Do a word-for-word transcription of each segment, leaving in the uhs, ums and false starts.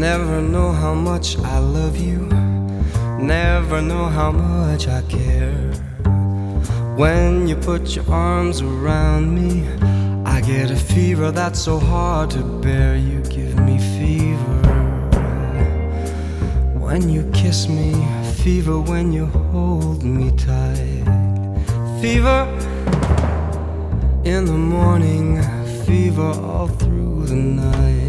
Never know how much I love you, never know how much I care. When you put your arms around me, I get a fever that's so hard to bear. You give me fever when you kiss me, fever when you hold me tight. Fever in the morning, fever all through the night.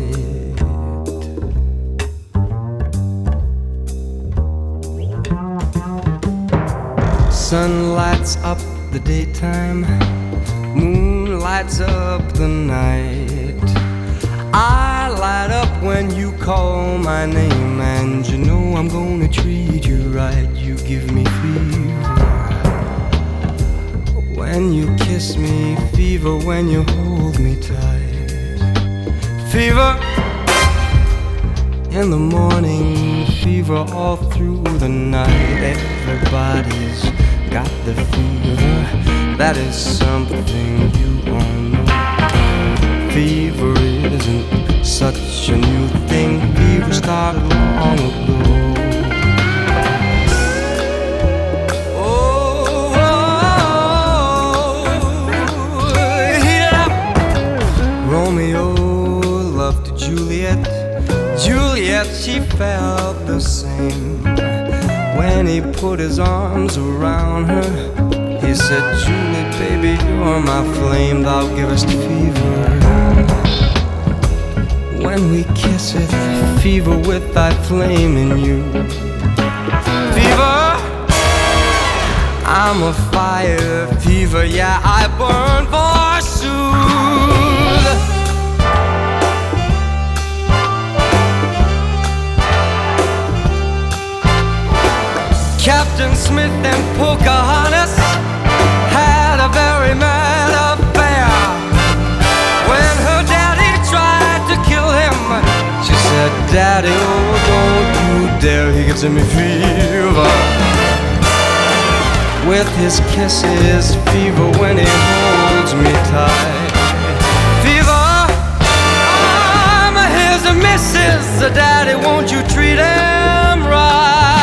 Sun lights up the daytime, moon lights up the night. I light up when you call my name, and you know I'm gonna treat you right. You give me fever when you kiss me, fever when you hold me tight. Fever in the morning, fever all through the night. Everybody's got the fever, that is something you all know. Fever isn't such a new thing, fever started long ago. Oh, oh, yeah. Romeo loved Juliet, Juliet, she felt the same. When he put his arms around her, he said, Julie, baby, you're my flame, thou givest fever. When we kiss it, fever with thy flame in you. Fever, I'm a fire, fever, yeah, I burn forsooth. Captain Smith and Pocahontas had a very mad affair. When her daddy tried to kill him, she said, Daddy, oh, don't you dare, he gives me fever with his kisses, fever when he holds me tight. Fever, I'm his missus, Daddy, won't you treat him right?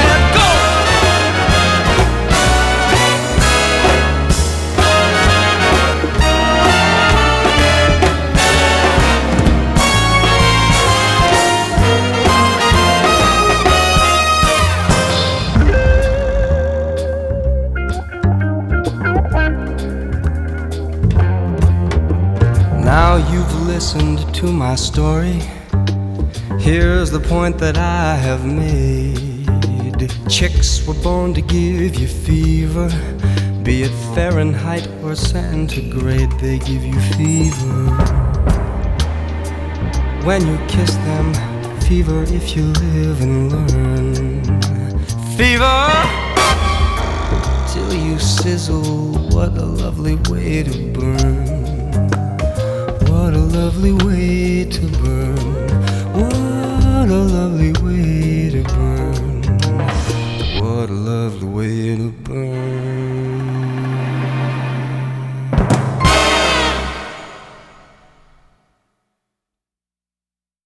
Now you've listened to my story. Here's the point that I have made. Chicks were born to give you fever, be it Fahrenheit or centigrade, they give you fever. When you kiss them, fever if you live and learn. Fever till you sizzle, what a lovely way to burn. What a lovely way to burn. What a lovely way.